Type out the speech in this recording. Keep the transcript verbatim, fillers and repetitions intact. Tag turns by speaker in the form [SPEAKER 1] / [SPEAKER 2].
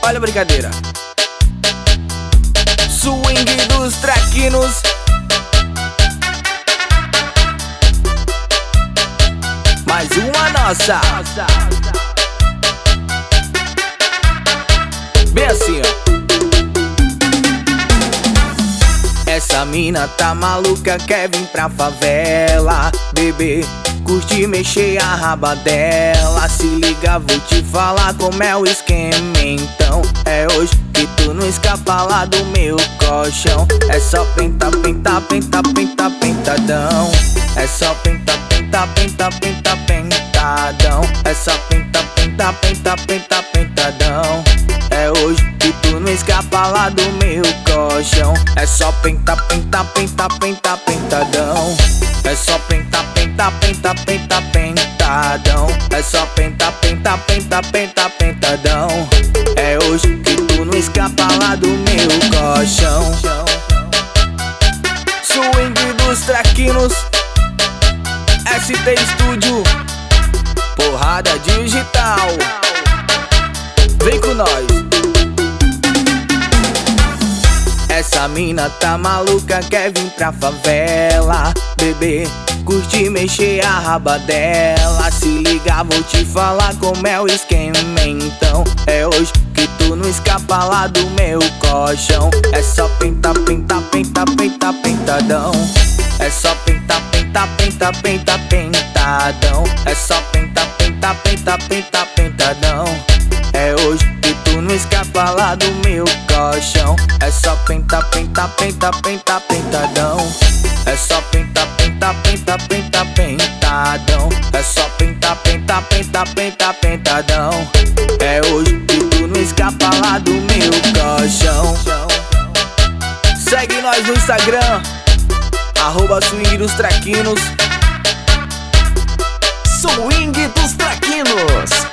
[SPEAKER 1] Olha a brincadeira. Swing dos traquinos. Mais uma nossa. Bem assim, ó. Essa mina tá maluca, quer vir pra favela. Bebê, curte mexer a raba dela. Se liga, vou te falar como é o esquema. Então é hoje que tu não escapa lá do meu colchão. É só penta, penta, penta, penta, pentadão. É só penta, penta, penta, penta, pentadão. É só penta, penta, penta, penta, pentadão. É hoje que tu não escapa lá do meu colchão. É só penta, penta, penta, penta, pentadão. É só penta, penta, penta, penta, pentadão. É só penta, penta, penta, penta, pentadão. É hoje que tu não escapa lá do meu colchão. Swing dos traquinos, S T Studio, porrada digital. Vem com nós. Essa mina tá maluca, quer vir pra favela. Bebê, curte mexer a raba dela. Se liga, vou te falar como é o esquema. Então é hoje que tu não escapa lá do meu colchão. É só penta, penta, penta, penta, pentadão. É só penta, penta, penta, penta, pentadão. É só penta, penta, penta, penta, pentadão. É hoje que tu não escapa lá do meu colchão. É só penta, penta, penta, penta, pentadão. É só penta, penta, penta, penta, pentadão. É só penta, penta, penta, penta, pentadão. É hoje que tu não escapa lá do meu colchão. Segue nós no Instagram, arroba Swing dos Traquinos.
[SPEAKER 2] Swing dos Traquinos.